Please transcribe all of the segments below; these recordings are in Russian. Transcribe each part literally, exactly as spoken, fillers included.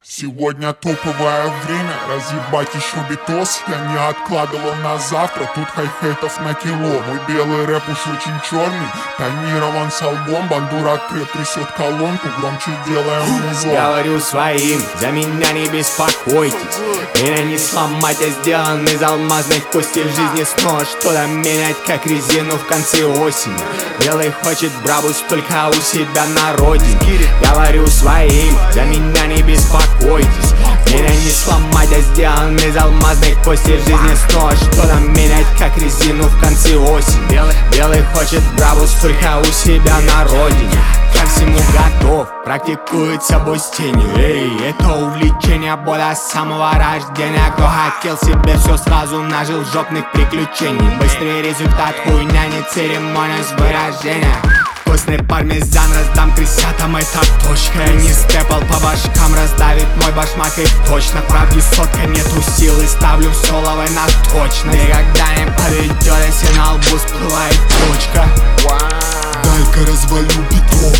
Сегодня топовое время, разъебать еще битос. Я не откладывал на завтра, тут хай-хейтов на кило. Мой белый рэп уж очень черный, тонирован с албом. Бандура трэп трясет колонку, громче делаем музон. Говорю своим, за меня не беспокойтесь. Меня не сломать, я сделан из алмазных костей. В жизни снова что-то менять, как резину в конце осени. Белый хочет брабус только у себя на родине. Говорю своим, за меня не беспокойтесь. Меня не сломать, я сделан из алмазных костей. В жизни снова что-то менять, как резину в конце осени. Белый, белый хочет брабус только у себя на родине. Ко всему готов, практикует собой с тенью. Эй, это увлечение было с самого рождения. Кто хотел себе все сразу нажил жопных приключений. Быстрый результат, хуйня, не церемония с выражения. Вкусный пармезан раздам крысятам, это точка. Я не степал по башкам, раздавит мой башмак и точно. Правде сотка, нету силы, ставлю в соловой на точно. Никогда не подойдет, если на лбу всплывает точка. Дай-ка развалю биток.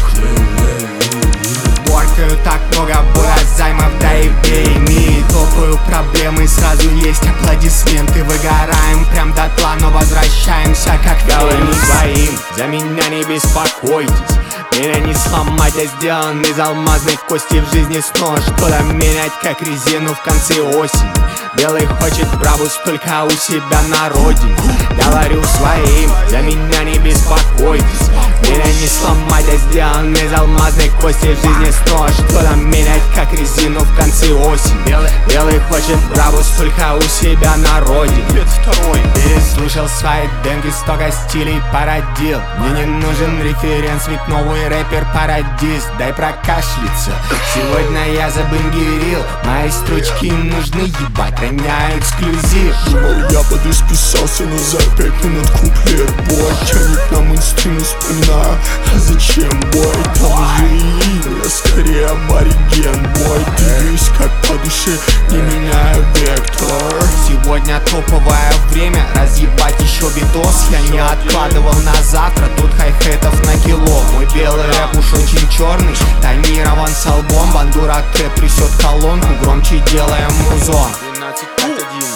Боркаю так много, было займов, да и войны. Топаю проблемы, сразу есть аплодисменты. Выгораем прям дотла, но возвращаемся как говорю своим, за меня не беспокойтесь. Меня не сломать, я сделан из алмазных костей. В жизни снова что-то менять, как резину в конце осени. Белый хочет брабус только у себя на родине. Говорю своим, за меня не беспокойтесь. Меня не сломать, я сделан из алмазных костей. В жизни снова что-то менять, как резину в конце осени. Белый, белый хочет брабус только у себя на родине. Второй. Переслушал свои демки, столько стилей породил. Мне не нужен референс, ведь новый рэпер пародист. Дай прокашляться, сегодня я забангерил. Мои строчки нужны, ебать, роняю эксклюзив. Думал, я подисписался, но за пять минут куплет. Бой, тянет на мейнстрим, вспоминаю, а зачем, бой? Там же и я скорее абориген, бой. Двигаюсь как по душе, не меняя вектор. Сегодня топовое время, разъебать еще битос. Я не откладывал на завтра, тут хай-хетов на кило. Мой белый рэп уж очень черный, тонирован с албом. Бандура трэп трясет колонку, громче делаем музон. двенадцать пять один